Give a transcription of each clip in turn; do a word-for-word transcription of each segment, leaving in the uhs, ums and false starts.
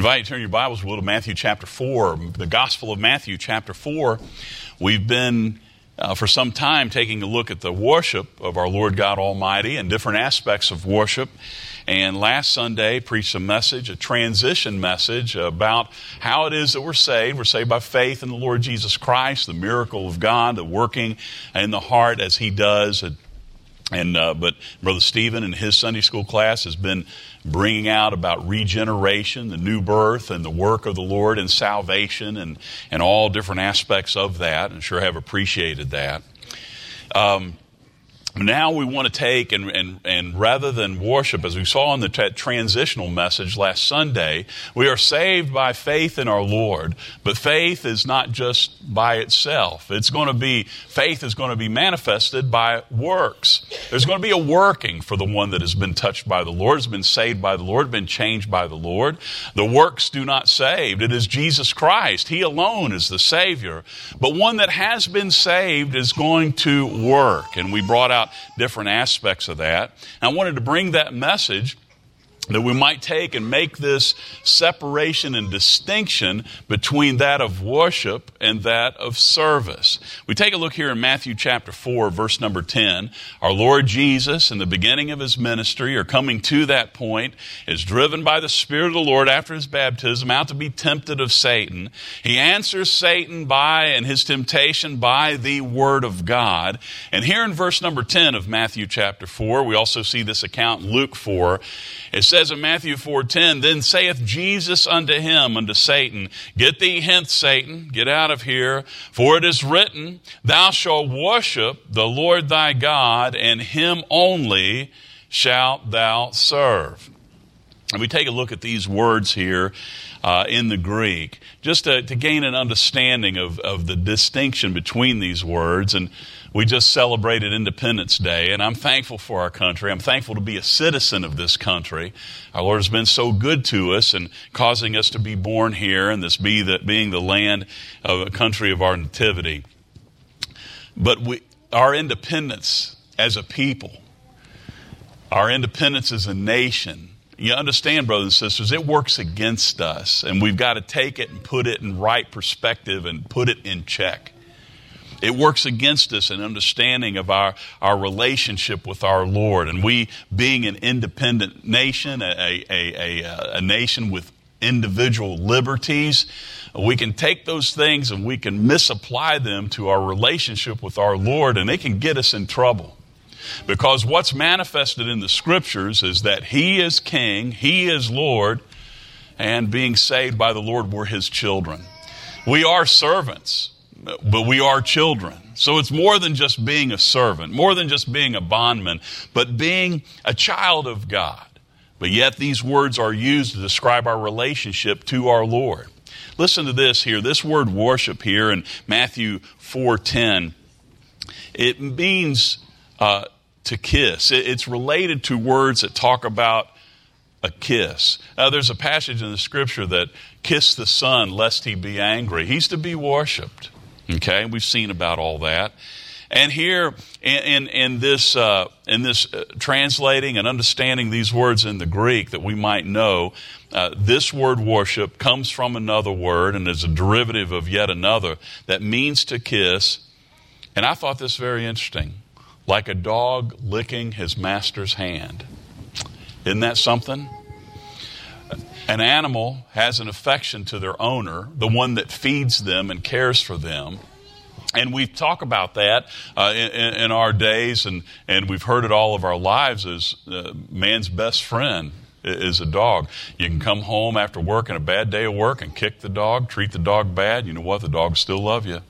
invite you to turn your Bibles, Will, to Matthew chapter four, the Gospel of Matthew chapter four. We've been, uh, for some time, taking a look at the worship of our Lord God Almighty and different aspects of worship. And last Sunday, preached a message, a transition message about how it is that we're saved. We're saved by faith in the Lord Jesus Christ, the miracle of God, the working in the heart as He does. And uh, but Brother Stephen in his Sunday school class has been bringing out about regeneration, the new birth, and the work of the Lord and salvation, and and all different aspects of that. And sure have appreciated that. Um, Now we want to take and, and, and rather than worship, as we saw in the t- transitional message last Sunday, we are saved by faith in our Lord. But faith is not just by itself. It's going to be, faith is going to be manifested by works. There's going to be a working for the one that has been touched by the Lord, has been saved by the Lord, been changed by the Lord. The works do not save. It is Jesus Christ. He alone is the Savior. But one that has been saved is going to work. And we brought out different aspects of that. And I wanted to bring that message that we might take and make this separation and distinction between that of worship and that of service. We take a look here in Matthew chapter four, verse number ten. Our Lord Jesus, in the beginning of His ministry, or coming to that point, is driven by the Spirit of the Lord after His baptism out to be tempted of Satan. He answers Satan by, and his temptation by, the Word of God. And here in verse number ten of Matthew chapter four, we also see this account in Luke four. It says in Matthew four ten, "Then saith Jesus unto him," unto Satan, "Get thee hence, Satan, get out of here, for it is written, Thou shalt worship the Lord thy God, and Him only shalt thou serve." And we take a look at these words here uh, in the Greek, just to, to gain an understanding of, of the distinction between these words. And we just celebrated Independence Day, and I'm thankful for our country. I'm thankful to be a citizen of this country. Our Lord has been so good to us and causing us to be born here, and this be the, being the land of a country of our nativity. But we, our independence as a people, our independence as a nation, you understand, brothers and sisters, it works against us, and we've got to take it and put it in right perspective and put it in check. It works against us in understanding of our, our relationship with our Lord. And we, being an independent nation, a, a, a, a nation with individual liberties, we can take those things and we can misapply them to our relationship with our Lord, and they can get us in trouble. Because what's manifested in the Scriptures is that He is King, He is Lord, and being saved by the Lord, we're His children. We are servants, but we are children. So it's more than just being a servant, more than just being a bondman, but being a child of God. But yet these words are used to describe our relationship to our Lord. Listen to this here. This word worship here in Matthew four ten, it means uh, to kiss. It's related to words that talk about a kiss. Now, there's a passage in the Scripture that kiss the Son lest He be angry. He's to be worshiped. Okay, we've seen about all that. And here in, in, in this, uh, in this uh, translating and understanding these words in the Greek that we might know, uh, this word worship comes from another word and is a derivative of yet another that means to kiss. And I thought this very interesting. Like a dog licking his master's hand. Isn't that something? An animal has an affection to their owner, the one that feeds them and cares for them. And we talk about that uh, in, in our days, and, and we've heard it all of our lives, as uh, man's best friend is a dog. You can come home after work and a bad day of work and kick the dog, treat the dog bad. You know what? The dog still love you.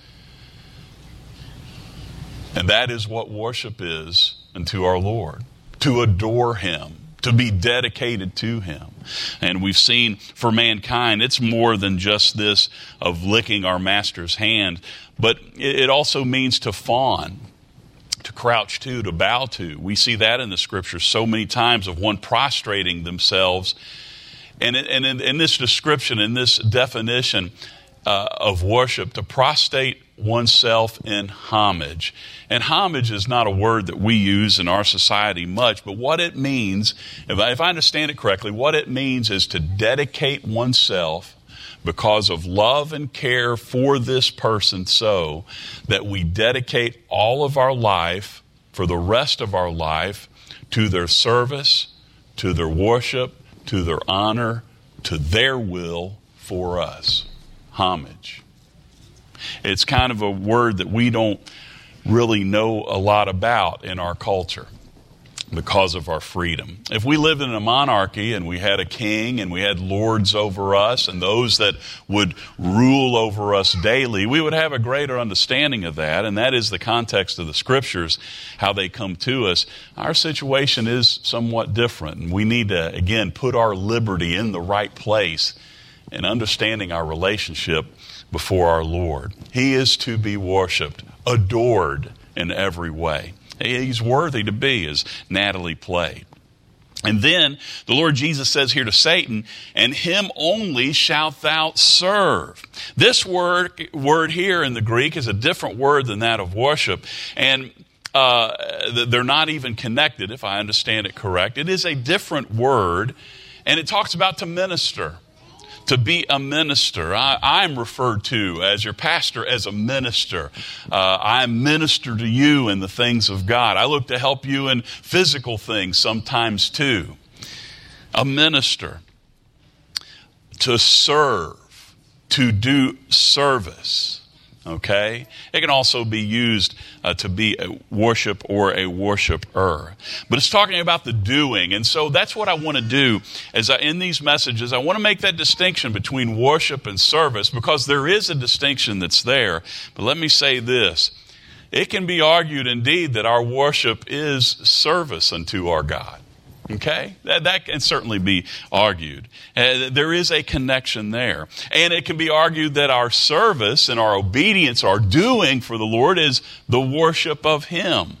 And that is what worship is unto our Lord, to adore Him, to be dedicated to Him. And we've seen for mankind, it's more than just this of licking our master's hand, but it also means to fawn, to crouch to, to bow to. We see that in the Scripture so many times of one prostrating themselves. And in, in this description, in this definition uh, of worship, to prostrate oneself in homage. And homage is not a word that we use in our society much, but what it means, if I, if I understand it correctly, what it means is to dedicate oneself because of love and care for this person, so that we dedicate all of our life for the rest of our life to their service, to their worship, to their honor, to their will for us. Homage. It's kind of a word that we don't really know a lot about in our culture because of our freedom. If we lived in a monarchy and we had a king and we had lords over us and those that would rule over us daily, we would have a greater understanding of that, and that is the context of the Scriptures, how they come to us. Our situation is somewhat different, and we need to, again, put our liberty in the right place in understanding our relationship before our Lord. He is to be worshiped, adored in every way. He's worthy to be, as Natalie played. And then the Lord Jesus says here to Satan, and him only shalt thou serve. This word, word here in the Greek is a different word than that of worship. And uh, they're not even connected, if I understand it correct. It is a different word, and it talks about to minister. To be a minister. I, I'm referred to as your pastor as a minister. Uh, I minister to you in the things of God. I look to help you in physical things sometimes too. A minister. To serve. To do service. Okay? It can also be used uh, to be a worship or a worshiper. But it's talking about the doing. And so that's what I want to do as I, in these messages. I want to make that distinction between worship and service, because there is a distinction that's there. But let me say this. It can be argued indeed that our worship is service unto our God. Okay? That, that can certainly be argued. Uh, there is a connection there. And it can be argued that our service and our obedience, our doing for the Lord, is the worship of Him.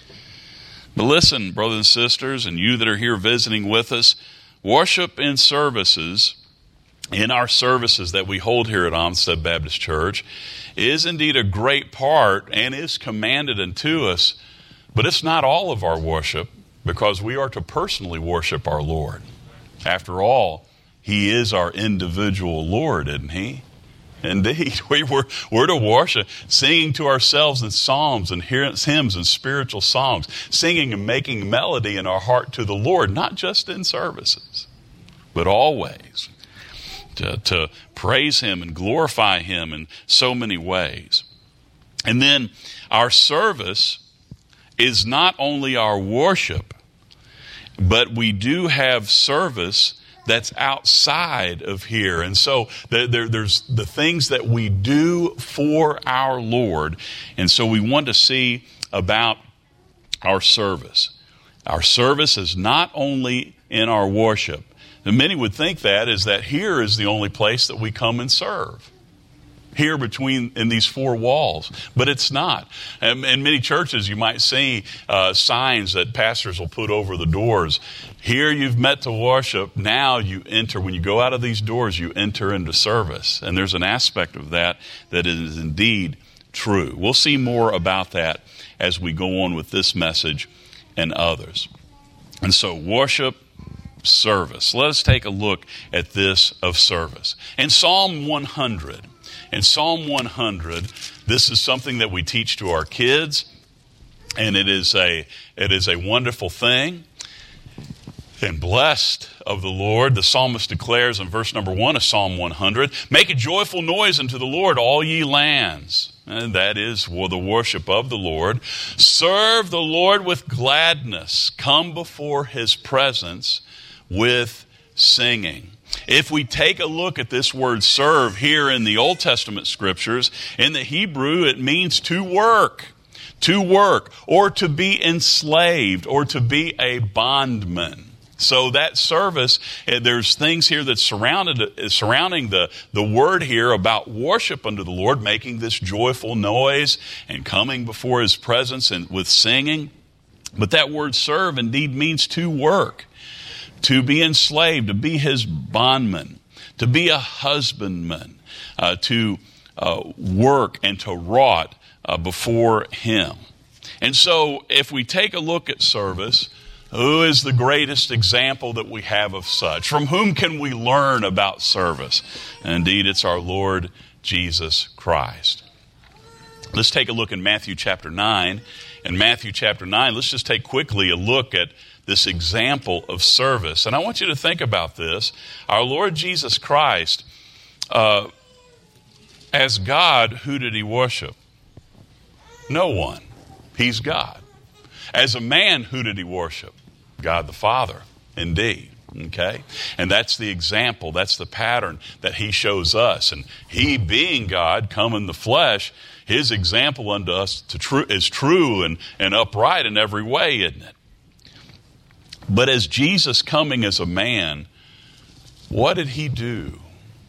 But listen, brothers and sisters, and you that are here visiting with us, worship and services, in our services that we hold here at Onstead Baptist Church, is indeed a great part and is commanded unto us, but it's not all of our worship. Because we are to personally worship our Lord. After all, He is our individual Lord, isn't He? Indeed, we were, we're to worship, singing to ourselves in psalms and hymns and spiritual songs, singing and making melody in our heart to the Lord, not just in services, but always to, to praise Him and glorify Him in so many ways. And then our service is not only our worship, but we do have service that's outside of here. And so there, there, there's the things that we do for our Lord. And so we want to see about our service. Our service is not only in our worship. And many would think that is that here is the only place that we come and serve. Here between in these four walls, but it's not. And in many churches, you might see uh, signs that pastors will put over the doors. Here you've met to worship. Now you enter. When you go out of these doors, you enter into service. And there's an aspect of that that is indeed true. We'll see more about that as we go on with this message and others. And so worship, service. Let us take a look at this of service. In Psalm one hundred. In Psalm one hundred, this is something that we teach to our kids, and it is a it is a wonderful thing. And blessed of the Lord, the psalmist declares in verse number one of Psalm one hundred, make a joyful noise unto the Lord, all ye lands. And that is the worship of the Lord. Serve the Lord with gladness. Come before His presence with singing. If we take a look at this word serve here in the Old Testament scriptures, in the Hebrew it means to work, to work, or to be enslaved, or to be a bondman. So that service, there's things here that's surrounded, surrounding the, the word here about worship unto the Lord, making this joyful noise and coming before His presence and with singing. But that word serve indeed means to work. To be enslaved, to be His bondman, to be a husbandman, uh, to uh, work and to wrought uh, before him. And so if we take a look at service, who is the greatest example that we have of such? From whom can we learn about service? And indeed, it's our Lord Jesus Christ. Let's take a look in Matthew chapter nine. In Matthew chapter nine, let's just take quickly a look at this example of service. And I want you to think about this. Our Lord Jesus Christ, uh, as God, who did he worship? No one. He's God. As a man, who did he worship? God the Father, indeed. Okay? And that's the example, that's the pattern that he shows us. And he, being God, come in the flesh, his example unto us to tru- is true and, and upright in every way, isn't it? But as Jesus coming as a man, what did he do?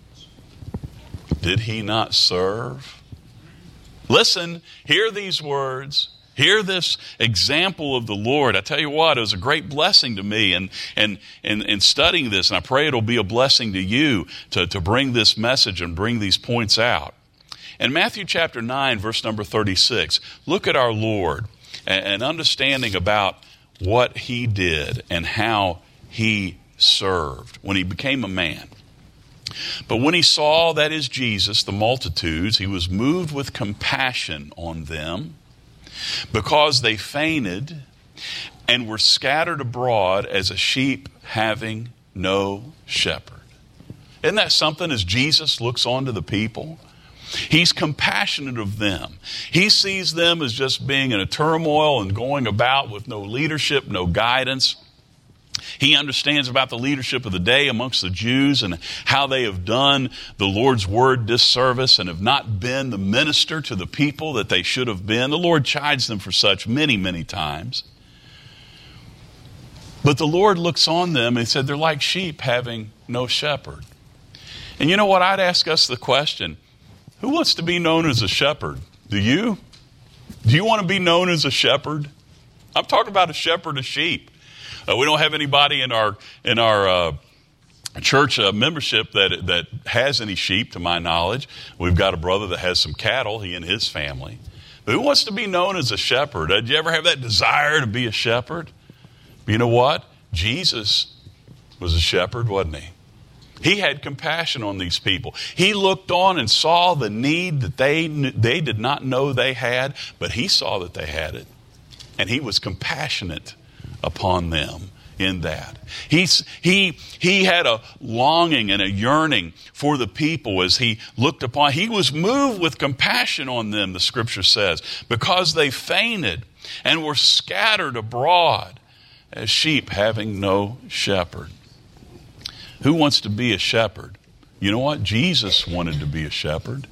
Did he not serve? Listen, hear these words. Hear this example of the Lord. I tell you what, it was a great blessing to me and and and, and studying this, and I pray it'll be a blessing to you to, to bring this message and bring these points out. In Matthew chapter nine, verse number thirty-six, look at our Lord and, and understanding about what he did and how he served when he became a man. But when he saw, that is Jesus, the multitudes, he was moved with compassion on them, because they fainted and were scattered abroad as a sheep having no shepherd. Isn't that something as Jesus looks on to the people? He's compassionate of them. He sees them as just being in a turmoil and going about with no leadership, no guidance. He understands about the leadership of the day amongst the Jews and how they have done the Lord's word disservice and have not been the minister to the people that they should have been. The Lord chides them for such many, many times. But the Lord looks on them and said, they're like sheep having no shepherd. And you know what? I'd ask us the question, who wants to be known as a shepherd? Do you? Do you want to be known as a shepherd? I'm talking about a shepherd of sheep. Uh, we don't have anybody in our in our uh, church uh, membership that that has any sheep, to my knowledge. We've got a brother that has some cattle, he and his family. But who wants to be known as a shepherd? Did you ever have that desire to be a shepherd? But you know what? Jesus was a shepherd, wasn't he? He had compassion on these people. He looked on and saw the need that they they did not know they had, but he saw that they had it. And he was compassionate upon them in that. He's, he, he had a longing and a yearning for the people as he looked upon. He was moved with compassion on them, the scripture says, because they fainted and were scattered abroad as sheep having no shepherd. Who wants to be a shepherd? You know what? Jesus wanted to be a shepherd.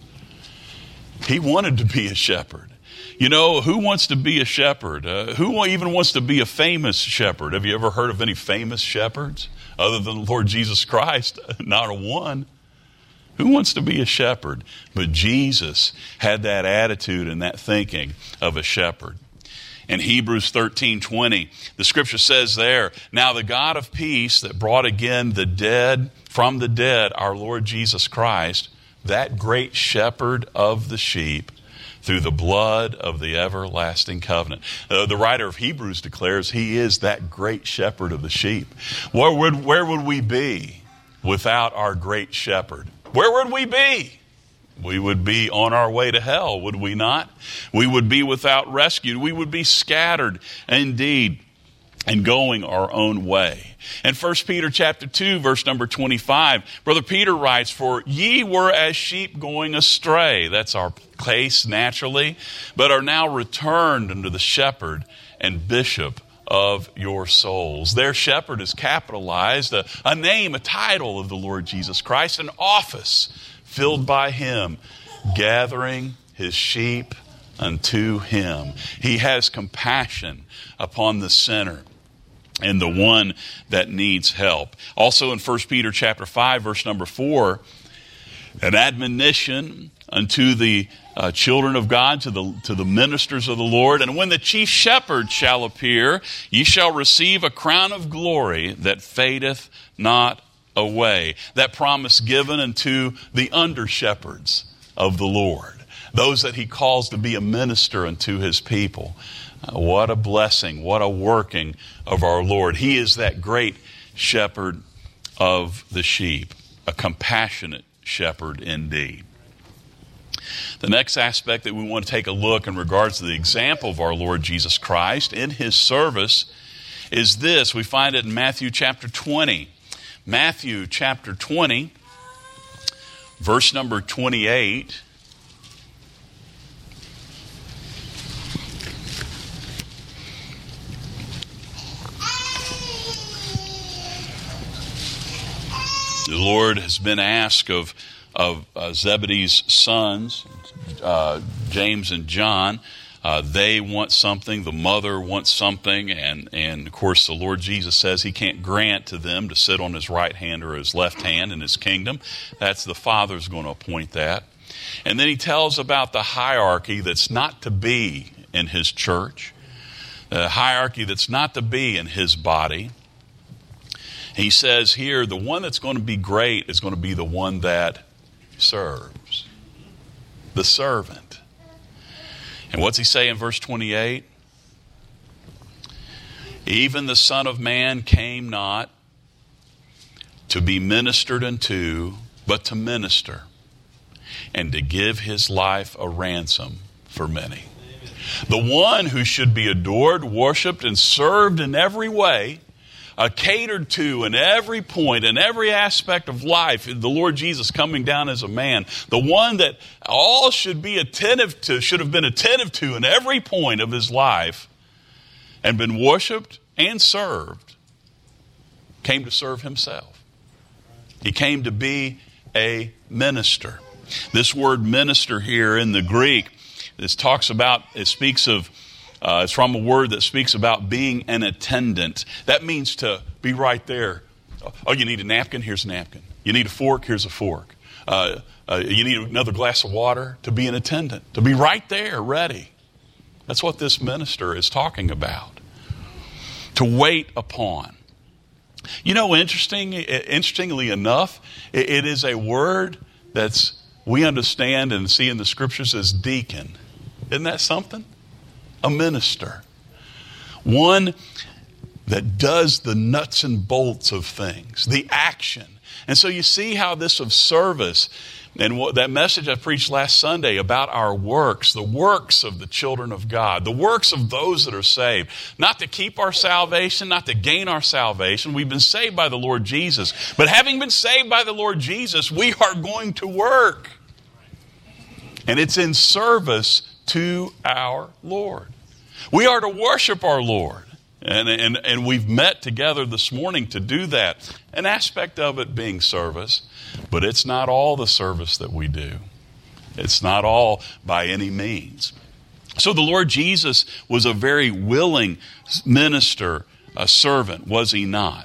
He wanted to be a shepherd. You know, who wants to be a shepherd? Uh, who even wants to be a famous shepherd? Have you ever heard of any famous shepherds other than the Lord Jesus Christ? Not a one. Who wants to be a shepherd? But Jesus had that attitude and that thinking of a shepherd. In Hebrews thirteen twenty, the scripture says there, now the God of peace that brought again the dead from the dead, our Lord Jesus Christ, that great shepherd of the sheep, through the blood of the everlasting covenant. Uh, the writer of Hebrews declares he is that great shepherd of the sheep. Where would, where would we be without our great shepherd? Where would we be? We would be on our way to hell, would we not? We would be without rescue. We would be scattered indeed and going our own way. In First Peter chapter two, verse number twenty-five, Brother Peter writes, for ye were as sheep going astray. That's our case naturally, but are now returned unto the shepherd and bishop of your souls. Their shepherd is capitalized, a, a name, a title of the Lord Jesus Christ, an office filled by him, gathering his sheep unto him. He has compassion upon the sinner and the one that needs help. Also in First Peter chapter five, verse number four, an admonition unto the uh, children of God, to the to the ministers of the Lord. And when the chief shepherd shall appear, ye shall receive a crown of glory that fadeth not away. That promise given unto the under shepherds of the Lord, those that he calls to be a minister unto his people. Uh, what a blessing, what a working of our Lord. He is that great shepherd of the sheep, a compassionate shepherd indeed. The next aspect that we want to take a look in regards to the example of our Lord Jesus Christ in his service is this. We find it in Matthew chapter twenty. Matthew chapter twenty, verse number twenty-eight. The Lord has been asked of, of uh, Zebedee's sons, uh, James and John. Uh, they want something, the mother wants something, and, and of course the Lord Jesus says he can't grant to them to sit on his right hand or his left hand in his kingdom. That's the Father's going to appoint that. And then he tells about the hierarchy that's not to be in his church, the hierarchy that's not to be in his body. He says here, the one that's going to be great is going to be the one that serves, the servant. And what's he say in verse twenty-eight? Even the Son of Man came not to be ministered unto, but to minister, and to give his life a ransom for many. The one who should be adored, worshiped, and served in every way, Uh, catered to in every point, in every aspect of life, the Lord Jesus coming down as a man, the one that all should be attentive to, should have been attentive to in every point of his life, and been worshiped and served, came to serve himself. He came to be a minister. This word minister here in the Greek, this talks about, it speaks of Uh, it's from a word that speaks about being an attendant. That means to be right there. Oh, you need a napkin? Here's a napkin. You need a fork? Here's a fork. Uh, uh, you need another glass of water? To be an attendant. To be right there, ready. That's what this minister is talking about. To wait upon. You know, interesting, interestingly enough, it, it is a word that's we understand and see in the scriptures as deacon. Isn't that something? A minister. One that does the nuts and bolts of things, the action. And so you see how this of service, and what, that message I preached last Sunday about our works, the works of the children of God, the works of those that are saved, not to keep our salvation, not to gain our salvation. We've been saved by the Lord Jesus. But having been saved by the Lord Jesus, we are going to work. And it's in service to our Lord. We are to worship our Lord. And, and, and we've met together this morning to do that. An aspect of it being service, but it's not all the service that we do. It's not all by any means. So the Lord Jesus was a very willing minister, a servant, was he not?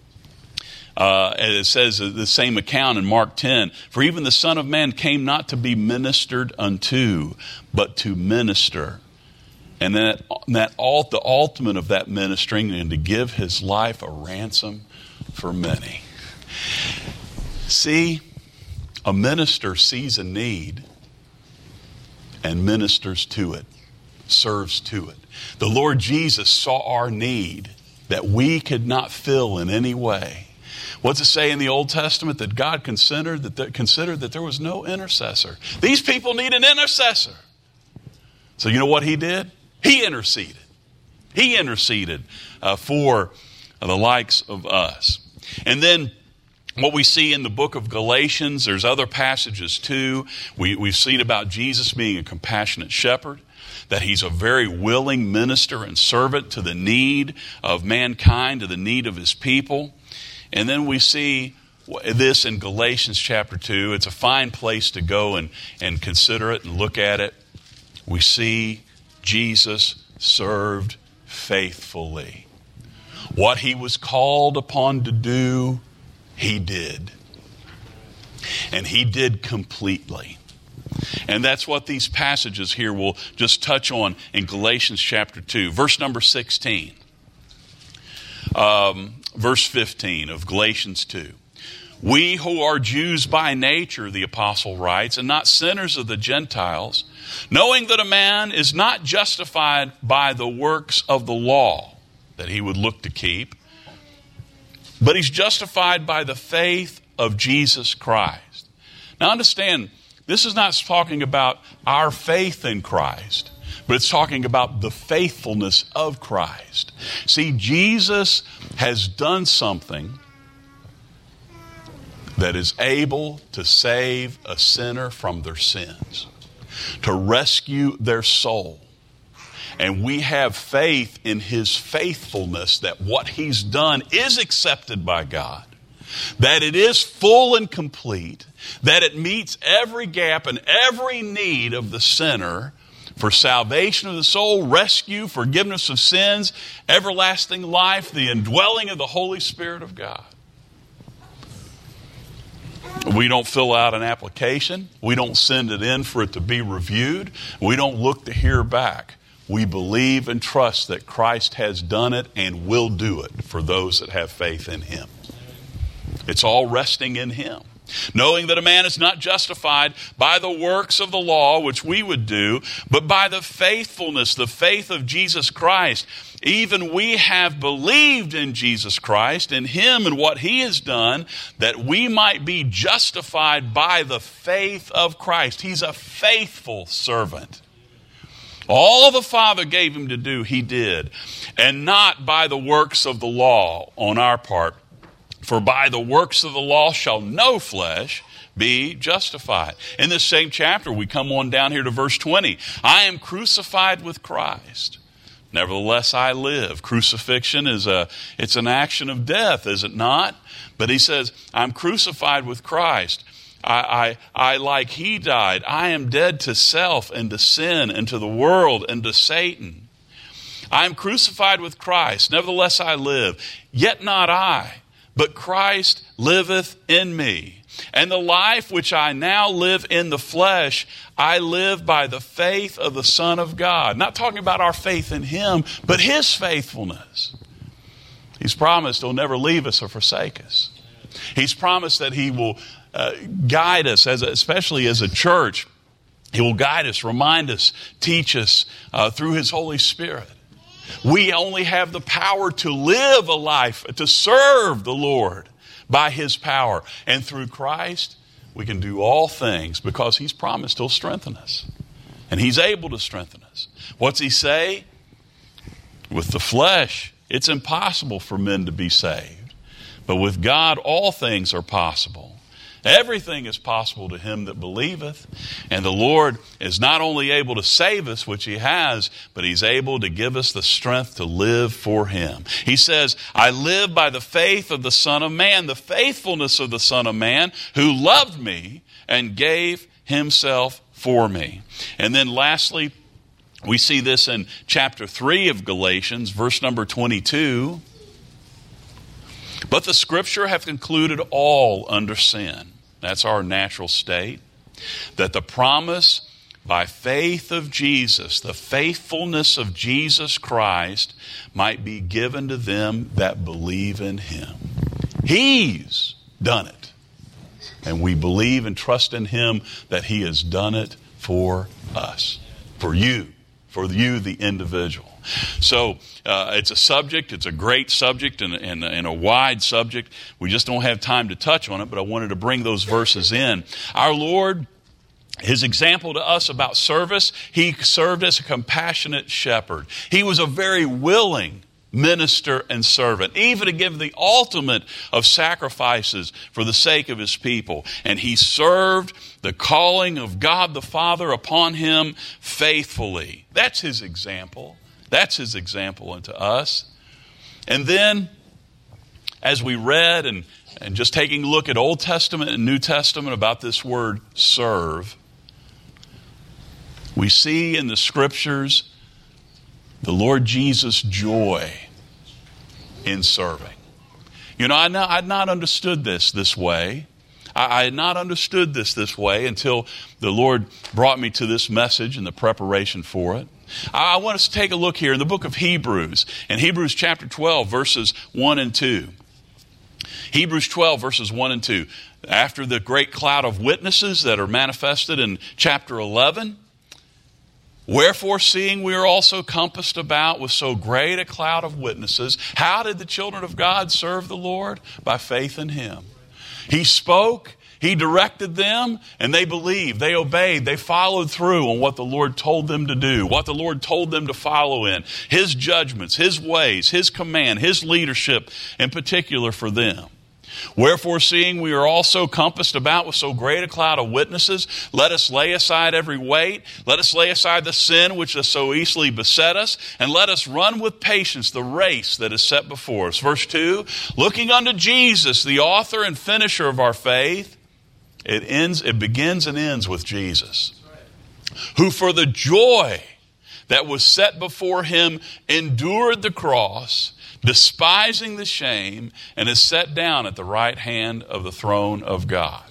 Uh, it says the same account in Mark ten, for even the Son of Man came not to be ministered unto, but to minister. And that, that the ultimate of that ministering, and to give his life a ransom for many. See, a minister sees a need and ministers to it, serves to it. The Lord Jesus saw our need that we could not fill in any way. What's it say in the Old Testament? That God considered that, there, considered that there was no intercessor. These people need an intercessor. So you know what he did? He interceded. He interceded uh, for the likes of us. And then what we see in the book of Galatians, there's other passages too. We, we've seen about Jesus being a compassionate shepherd, that he's a very willing minister and servant to the need of mankind, to the need of his people. And then we see this in Galatians chapter two. It's a fine place to go and, and consider it and look at it. We see Jesus served faithfully. What he was called upon to do, he did. And he did completely. And that's what these passages here will just touch on in Galatians chapter two. Verse number sixteen. Um, verse fifteen of Galatians two. We who are Jews by nature, the apostle writes, and not sinners of the Gentiles, knowing that a man is not justified by the works of the law that he would look to keep, but he's justified by the faith of Jesus Christ. Now understand, this is not talking about our faith in Christ, but it's talking about the faithfulness of Christ. See, Jesus has done something that is able to save a sinner from their sins, to rescue their soul. And we have faith in his faithfulness, that what he's done is accepted by God, that it is full and complete, that it meets every gap and every need of the sinner for salvation of the soul, rescue, forgiveness of sins, everlasting life, the indwelling of the Holy Spirit of God. We don't fill out an application. We don't send it in for it to be reviewed. We don't look to hear back. We believe and trust that Christ has done it and will do it for those that have faith in him. It's all resting in him. Knowing that a man is not justified by the works of the law, which we would do, but by the faithfulness, the faith of Jesus Christ. Even we have believed in Jesus Christ, in him and what he has done, that we might be justified by the faith of Christ. He's a faithful servant. All the Father gave him to do, he did, and not by the works of the law on our part. For by the works of the law shall no flesh be justified. In this same chapter, we come on down here to verse twenty. I am crucified with Christ. Nevertheless, I live. Crucifixion is a, it's an action of death, is it not? But he says, I'm crucified with Christ. I, I, I, like he died, I am dead to self and to sin and to the world and to Satan. I am crucified with Christ. Nevertheless, I live. Yet not I, but Christ liveth in me. And the life which I now live in the flesh, I live by the faith of the Son of God. Not talking about our faith in him, but his faithfulness. He's promised he'll never leave us or forsake us. He's promised that he will uh, guide us, as a, especially as a church. He will guide us, remind us, teach us uh, through his Holy Spirit. We only have the power to live a life, to serve the Lord by his power. And through Christ, we can do all things because he's promised he'll strengthen us. And he's able to strengthen us. What's he say? With the flesh, it's impossible for men to be saved. But with God, all things are possible. Everything is possible to him that believeth. And the Lord is not only able to save us, which he has, but he's able to give us the strength to live for him. He says, I live by the faith of the Son of Man, the faithfulness of the Son of Man, who loved me and gave himself for me. And then lastly, we see this in chapter three of Galatians, verse number twenty-two. But the Scripture hath concluded all under sin. That's our natural state. That the promise by faith of Jesus, the faithfulness of Jesus Christ, might be given to them that believe in him. He's done it. And we believe and trust in him that he has done it for us, for you, for you, the individual. So uh, it's a subject, it's a great subject and, and, and a wide subject. We just don't have time to touch on it, but I wanted to bring those verses in. Our Lord, his example to us about service, he served as a compassionate shepherd. He was a very willing minister and servant, even to give the ultimate of sacrifices for the sake of his people. And he served the calling of God the Father upon him faithfully. That's his example. That's his example unto us. And then, as we read and, and just taking a look at Old Testament and New Testament about this word serve, we see in the Scriptures the Lord Jesus' joy in serving. You know, I had not, not understood this this way. I, I had not understood this this way until the Lord brought me to this message and the preparation for it. I, I want us to take a look here in the book of Hebrews, in Hebrews chapter twelve, verses one and two. Hebrews twelve, verses one and two. After the great cloud of witnesses that are manifested in chapter eleven, wherefore, seeing we are also compassed about with so great a cloud of witnesses, how did the children of God serve the Lord? By faith in Him. He spoke, He directed them, and they believed, they obeyed, they followed through on what the Lord told them to do, what the Lord told them to follow in, His judgments, His ways, His command, His leadership in particular for them. Wherefore, seeing we are also compassed about with so great a cloud of witnesses, let us lay aside every weight, let us lay aside the sin which does so easily beset us, and let us run with patience the race that is set before us. Verse two, looking unto Jesus, the author and finisher of our faith. It ends, it begins and ends with Jesus, who for the joy that was set before Him endured the cross, despising the shame, and is set down at the right hand of the throne of God.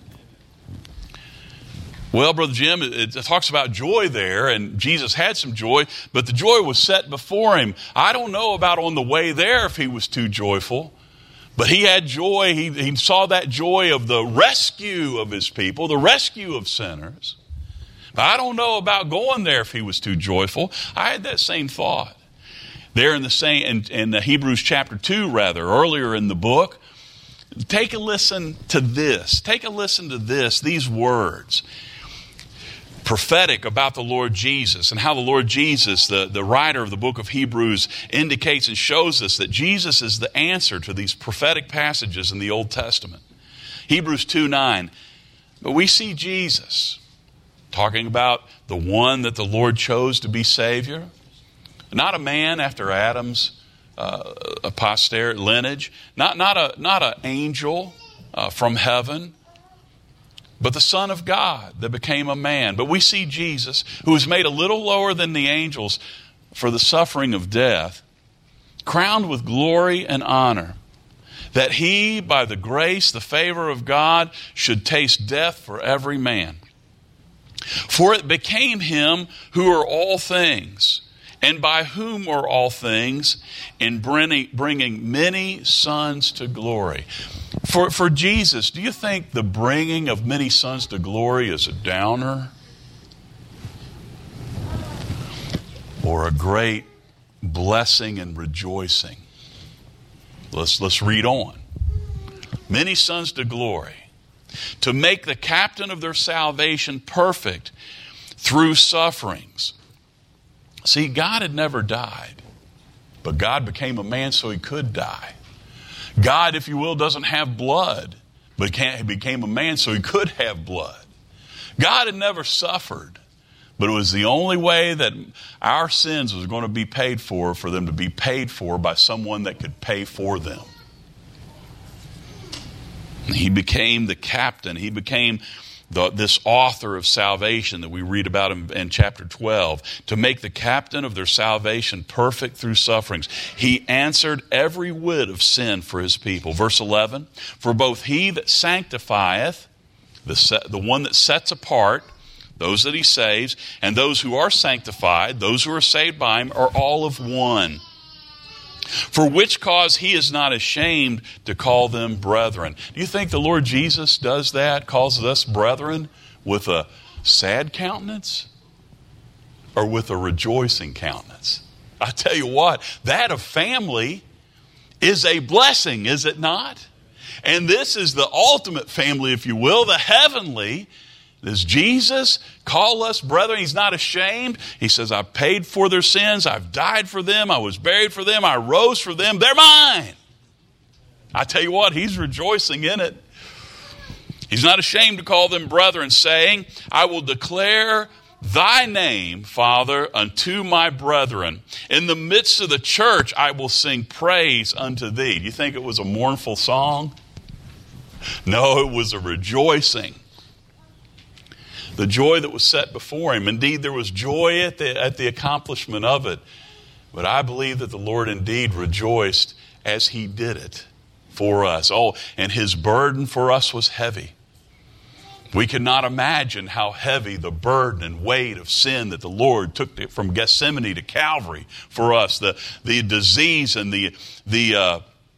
Well, Brother Jim, it, it talks about joy there, and Jesus had some joy, but the joy was set before Him. I don't know about on the way there if He was too joyful, but He had joy. He, he saw that joy of the rescue of His people, the rescue of sinners. But I don't know about going there if He was too joyful. I had that same thought. There in the same in, in the Hebrews chapter two, rather, earlier in the book, take a listen to this. Take a listen to this, these words. Prophetic about the Lord Jesus and how the Lord Jesus, the, the writer of the book of Hebrews, indicates and shows us that Jesus is the answer to these prophetic passages in the Old Testament. Hebrews two nine. But we see Jesus talking about the one that the Lord chose to be Savior. Not a man after Adam's uh, a posterity lineage, not not a not an angel uh, from heaven, but the Son of God that became a man. But we see Jesus, who was made a little lower than the angels for the suffering of death, crowned with glory and honor, that He, by the grace, the favor of God, should taste death for every man. For it became Him who are all things, and by whom are all things, in bringing many sons to glory. For, for Jesus, do you think the bringing of many sons to glory is a downer? Or a great blessing and rejoicing? Let's, let's read on. Many sons to glory, to make the captain of their salvation perfect through sufferings. See, God had never died, but God became a man so He could die. God, if you will, doesn't have blood, but He became a man so He could have blood. God had never suffered, but it was the only way that our sins was going to be paid for, for them to be paid for by someone that could pay for them. He became the captain. He became The, this author of salvation that we read about in, in chapter twelve, to make the captain of their salvation perfect through sufferings. He answered every whit of sin for His people. Verse eleven, for both He that sanctifieth, the, set, the one that sets apart, those that He saves, and those who are sanctified, those who are saved by Him, are all of one. For which cause He is not ashamed to call them brethren. Do you think the Lord Jesus does that, calls us brethren, with a sad countenance or with a rejoicing countenance? I tell you what, that of family is a blessing, is it not? And this is the ultimate family, if you will, the heavenly. Does Jesus call us brethren? He's not ashamed. He says, I paid for their sins. I've died for them. I was buried for them. I rose for them. They're mine. I tell you what, He's rejoicing in it. He's not ashamed to call them brethren, saying, I will declare Thy name, Father, unto my brethren. In the midst of the church, I will sing praise unto Thee. Do you think it was a mournful song? No, it was a rejoicing. The joy that was set before Him. Indeed, there was joy at the, at the accomplishment of it. But I believe that the Lord indeed rejoiced as He did it for us. Oh, and His burden for us was heavy. We cannot imagine how heavy the burden and weight of sin that the Lord took to, from Gethsemane to Calvary for us. The, the disease and the, the, uh,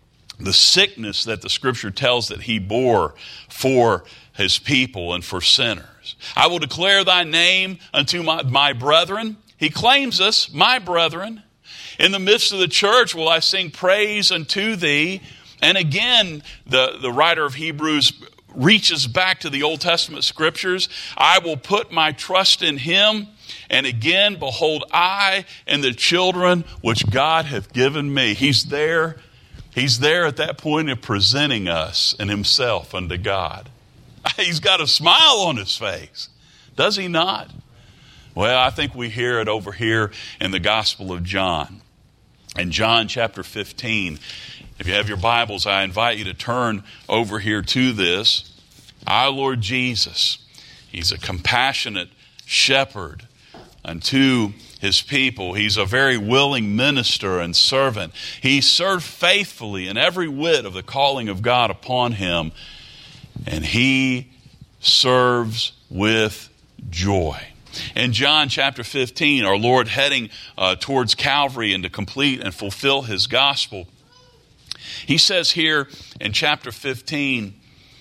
the sickness that the scripture tells that he bore for his people and for sinners. I will declare thy name unto my, my brethren. He claims us, my brethren. In the midst of the church will I sing praise unto thee. And again, the, the writer of Hebrews reaches back to the Old Testament scriptures. I will put my trust in him. And again, behold, I and the children which God hath given me. He's there. He's there at that point of presenting us and himself unto God. He's got a smile on his face. Does he not? Well, I think we hear it over here in the Gospel of John. In John chapter fifteen, if you have your Bibles, I invite you to turn over here to this. Our Lord Jesus, he's a compassionate shepherd unto his people. He's a very willing minister and servant. He served faithfully in every whit of the calling of God upon him, and he serves with joy. In John chapter fifteen, our Lord heading uh, towards Calvary and to complete and fulfill his gospel, he says here in chapter fifteen,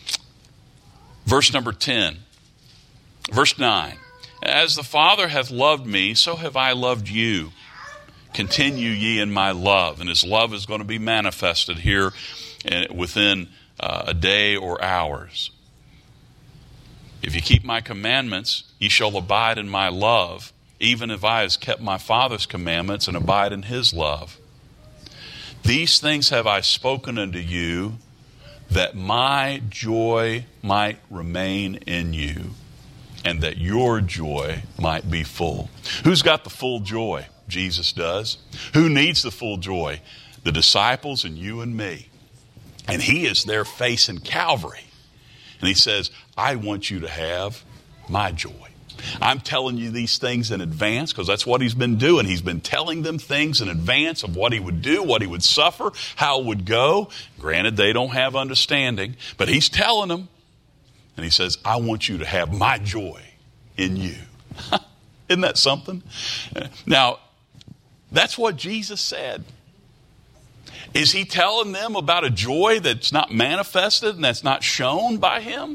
verse number ten, verse nine, as the Father hath loved me, so have I loved you. Continue ye in my love. And his love is going to be manifested here within uh, a day or hours. If you keep my commandments, ye shall abide in my love, even if I have kept my Father's commandments and abide in his love. These things have I spoken unto you, that my joy might remain in you, and that your joy might be full. Who's got the full joy? Jesus does. Who needs the full joy? The disciples and you and me. And he is there facing Calvary. And he says, I want you to have my joy. I'm telling you these things in advance because that's what he's been doing. He's been telling them things in advance of what he would do, what he would suffer, how it would go. Granted, they don't have understanding, but he's telling them. And he says, I want you to have my joy in you. Isn't that something? Now, that's what Jesus said. Is he telling them about a joy that's not manifested and that's not shown by him?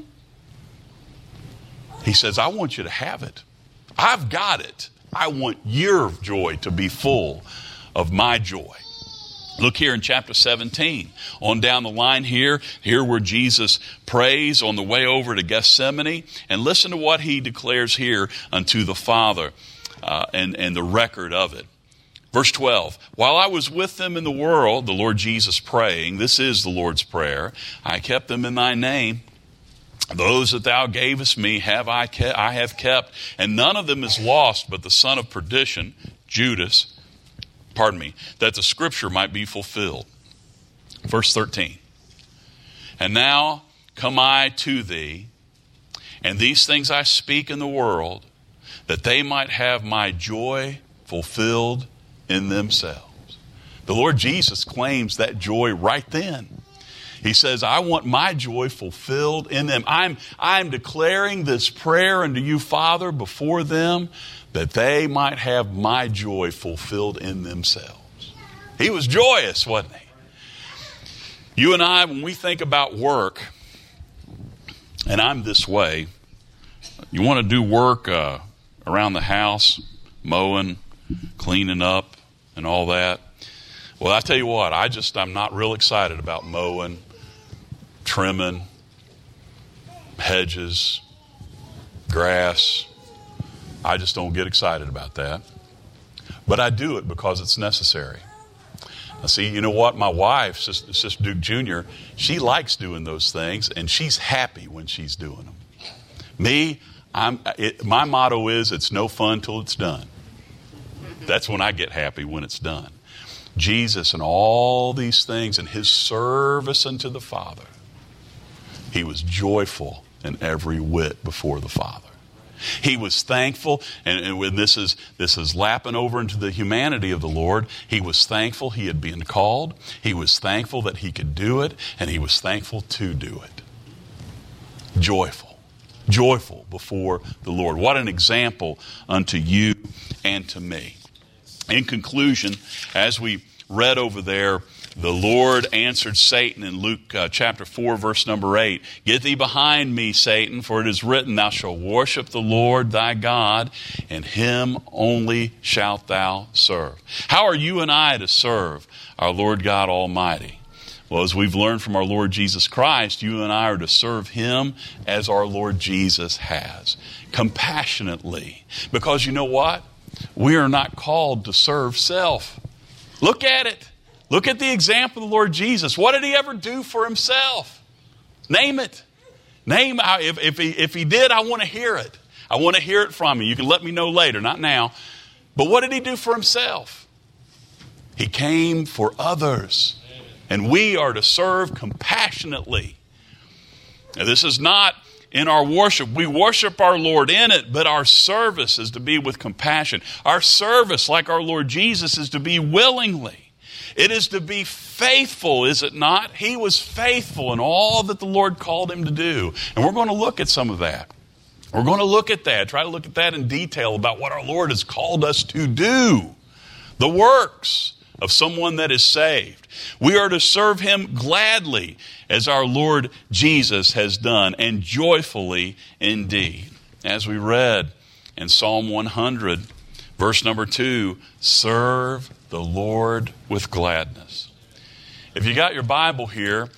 He says, I want you to have it. I've got it. I want your joy to be full of my joy. Look here in chapter seventeen. On down the line here, here where Jesus prays on the way over to Gethsemane. And listen to what he declares here unto the Father uh, and, and the record of it. Verse twelve, while I was with them in the world, the Lord Jesus praying, this is the Lord's Prayer, I kept them in thy name. Those that thou gavest me have I kept, I have kept, and none of them is lost but the son of perdition, Judas, pardon me, that the scripture might be fulfilled. Verse thirteen, and now come I to thee, and these things I speak in the world, that they might have my joy fulfilled in themselves. The Lord Jesus claims that joy right then. He says, I want my joy fulfilled in them. I'm, I'm declaring this prayer unto you, Father, before them, that they might have my joy fulfilled in themselves. He was joyous, wasn't he? You and I, when we think about work, and I'm this way, you want to do work uh, around the house, mowing, cleaning up, and all that. Well, I tell you what, I just, I'm not real excited about mowing, trimming, hedges, grass. I just don't get excited about that. But I do it because it's necessary. Now, see, you know what? My wife, Sister, Sister Duke Junior, she likes doing those things, and she's happy when she's doing them. Me, I'm, it, my motto is, it's no fun till it's done. That's when I get happy, when it's done. Jesus and all these things and his service unto the Father, he was joyful in every whit before the Father. He was thankful, and, and when this is this is lapping over into the humanity of the Lord, he was thankful he had been called. He was thankful that he could do it, and he was thankful to do it. Joyful. Joyful before the Lord. What an example unto you and to me. In conclusion, as we read over there The Lord answered Satan in Luke uh, chapter four, verse number eight. Get thee behind me, Satan, for it is written, thou shalt worship the Lord thy God, and him only shalt thou serve. How are you and I to serve our Lord God Almighty? Well, as we've learned from our Lord Jesus Christ, you and I are to serve him as our Lord Jesus has, compassionately. Because you know what? We are not called to serve self. Look at it. Look at the example of the Lord Jesus. What did he ever do for himself? Name it. Name if, if, he, if he did, I want to hear it. I want to hear it from you. You can let me know later, not now. But what did he do for himself? He came for others. And we are to serve compassionately. Now, this is not in our worship. We worship our Lord in it, but our service is to be with compassion. Our service, like our Lord Jesus, is to be willingly. It is to be faithful, is it not? He was faithful in all that the Lord called him to do. And we're going to look at some of that. We're going to look at that, try to look at that in detail about what our Lord has called us to do. The works of someone that is saved. We are to serve him gladly as our Lord Jesus has done, and joyfully indeed. As we read in Psalm one hundred, verse number two, serve the Lord with gladness. If you got your Bible here,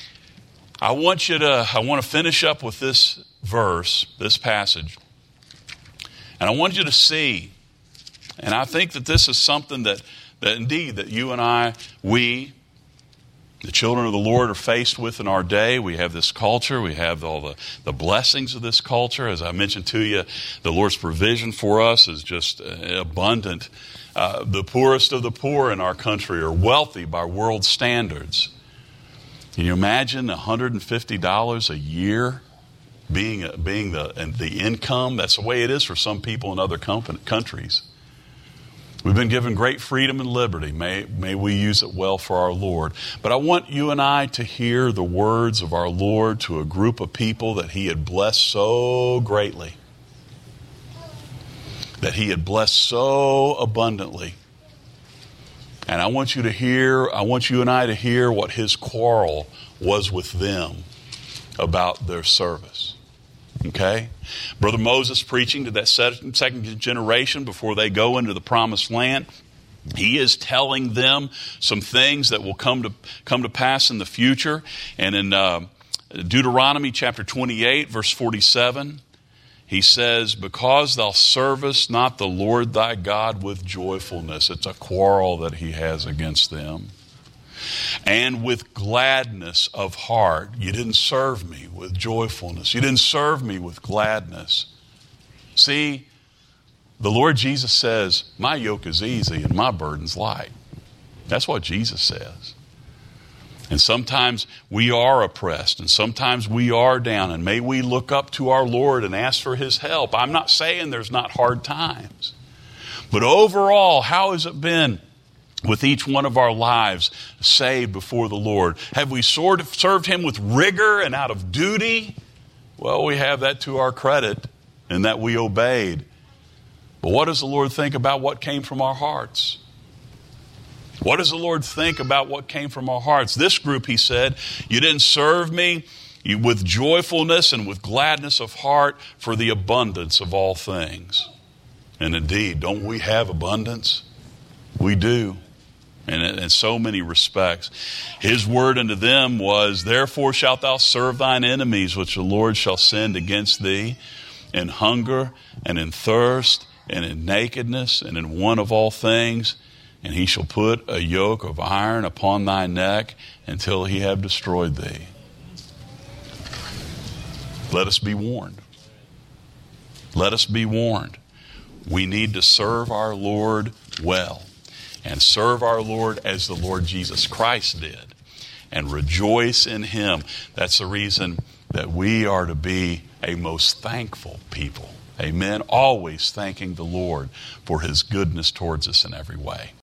I want you to, I want to finish up with this verse, this passage. And I want you to see, and I think that this is something that, that indeed, that you and I, we, the children of the Lord, are faced with in our day. We have this culture. We have all the, the blessings of this culture. As I mentioned to you, the Lord's provision for us is just abundant. Uh, the poorest of the poor in our country are wealthy by world standards. Can you imagine one hundred fifty dollars a year being, a, being the, and the income? That's the way it is for some people in other company, countries. We've been given great freedom and liberty. May, may we use it well for our Lord. But I want you and I to hear the words of our Lord to a group of people that he had blessed so greatly. That he had blessed so abundantly. And I want you to hear, I want you and I to hear what his quarrel was with them about their service. Okay? Brother Moses preaching to that second generation before they go into the promised land. He is telling them some things that will come to come to pass in the future. And in uh, Deuteronomy chapter twenty-eight, verse forty-seven, he says, because thou servest not the Lord thy God with joyfulness. It's a quarrel that he has against them. And with gladness of heart. You didn't serve me with joyfulness. You didn't serve me with gladness. See, the Lord Jesus says, my yoke is easy and my burden's light. That's what Jesus says. And sometimes we are oppressed and sometimes we are down, and may we look up to our Lord and ask for his help. I'm not saying there's not hard times. But overall, how has it been with each one of our lives saved before the Lord? Have we served him with rigor and out of duty? Well, we have that to our credit in that we obeyed. But what does the Lord think about what came from our hearts? What does the Lord think about what came from our hearts? This group, he said, you didn't serve me with joyfulness and with gladness of heart for the abundance of all things. And indeed, don't we have abundance? We do. And in so many respects. His word unto them was, therefore shalt thou serve thine enemies, which the Lord shall send against thee, in hunger and in thirst and in nakedness and in want of all things. And he shall put a yoke of iron upon thy neck until he have destroyed thee. Let us be warned. Let us be warned. We need to serve our Lord well. And serve our Lord as the Lord Jesus Christ did. And rejoice in him. That's the reason that we are to be a most thankful people. Amen. Always thanking the Lord for his goodness towards us in every way.